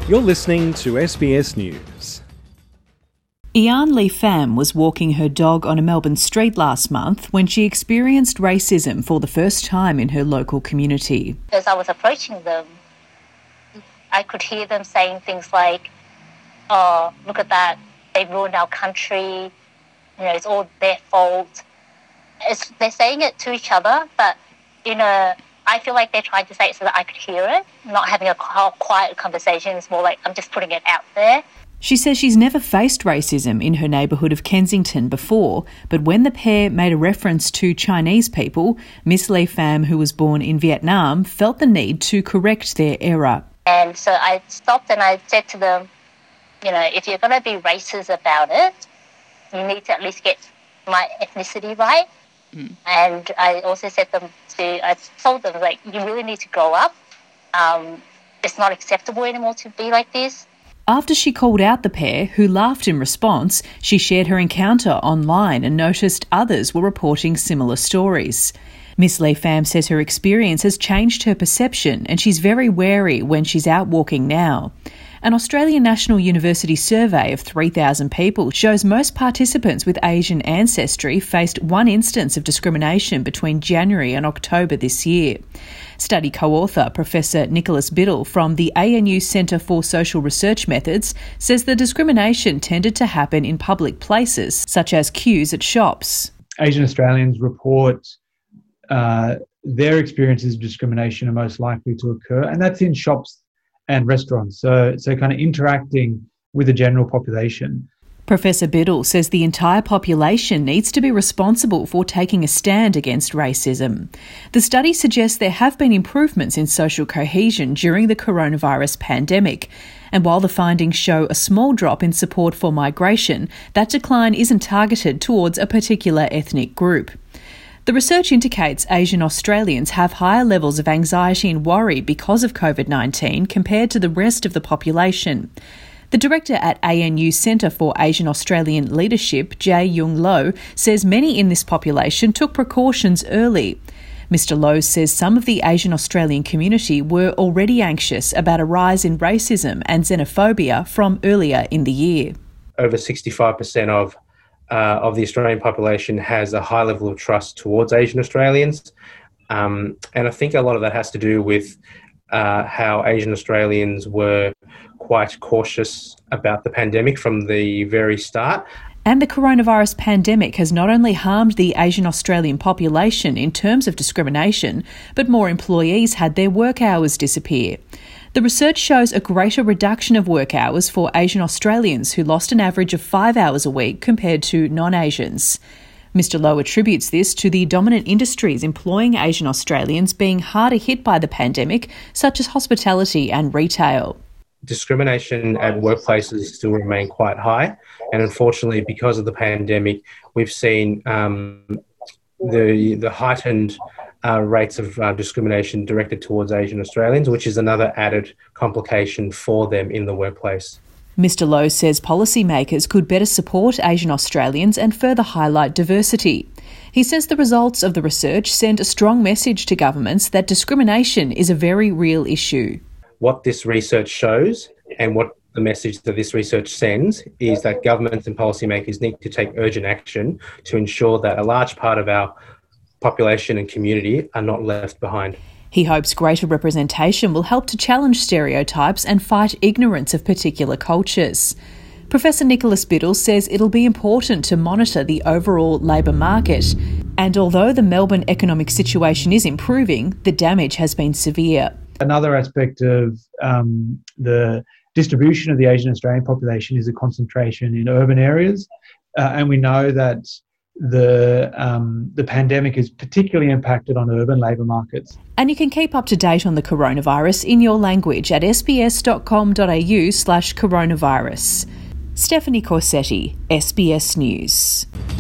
You're listening to SBS News. Ian Lee Pham was walking her dog on a Melbourne street last month when she experienced racism for the first time in her local community. As I was approaching them, I could hear them saying things like, "Oh, look at that, they've ruined our country, it's all their fault." They're saying it to each other, but I feel like they're trying to say it so that I could hear it, not having a quiet conversation. It's more like I'm just putting it out there. She says she's never faced racism in her neighbourhood of Kensington before, but when the pair made a reference to Chinese people, Miss Lee Pham, who was born in Vietnam, felt the need to correct their error. And so I stopped and I said to them, if you're going to be racist about it, you need to at least get my ethnicity right. And I also I told them, you really need to grow up. It's not acceptable anymore to be like this. After she called out the pair, who laughed in response, she shared her encounter online and noticed others were reporting similar stories. Miss Lee Pham says her experience has changed her perception and she's very wary when she's out walking now. An Australian National University survey of 3,000 people shows most participants with Asian ancestry faced one instance of discrimination between January and October this year. Study co-author Professor Nicholas Biddle from the ANU Centre for Social Research Methods says the discrimination tended to happen in public places, such as queues at shops. Asian Australians report their experiences of discrimination are most likely to occur, and that's in shops and restaurants, so kind of interacting with the general population. Professor Biddle says the entire population needs to be responsible for taking a stand against racism. The study suggests there have been improvements in social cohesion during the coronavirus pandemic, and while the findings show a small drop in support for migration, that decline isn't targeted towards a particular ethnic group. The research indicates Asian Australians have higher levels of anxiety and worry because of COVID-19 compared to the rest of the population. The director at ANU Centre for Asian Australian Leadership, Jae Yung Lo, says many in this population took precautions early. Mr. Lowe says some of the Asian Australian community were already anxious about a rise in racism and xenophobia from earlier in the year. Over 65% of the Australian population has a high level of trust towards Asian Australians. And I think a lot of that has to do with how Asian Australians were quite cautious about the pandemic from the very start. And the coronavirus pandemic has not only harmed the Asian Australian population in terms of discrimination, but more employees had their work hours disappear. The research shows a greater reduction of work hours for Asian Australians who lost an average of 5 hours a week compared to non-Asians. Mr. Lowe attributes this to the dominant industries employing Asian Australians being harder hit by the pandemic, such as hospitality and retail. Discrimination at workplaces still remain quite high, and unfortunately because of the pandemic we've seen the heightened rates of discrimination directed towards Asian Australians, which is another added complication for them in the workplace. Mr. Lowe says policymakers could better support Asian Australians and further highlight diversity. He says the results of the research send a strong message to governments that discrimination is a very real issue. What this research shows and what the message that this research sends is that governments and policymakers need to take urgent action to ensure that a large part of our population and community are not left behind. He hopes greater representation will help to challenge stereotypes and fight ignorance of particular cultures. Professor Nicholas Biddle says it'll be important to monitor the overall labour market, and although the Melbourne economic situation is improving, the damage has been severe. Another aspect of the distribution of the Asian Australian population is a concentration in urban areas, and we know that the pandemic is particularly impacted on urban labour markets. And you can keep up to date on the coronavirus in your language at sbs.com.au/coronavirus. Stephanie Corsetti, SBS News.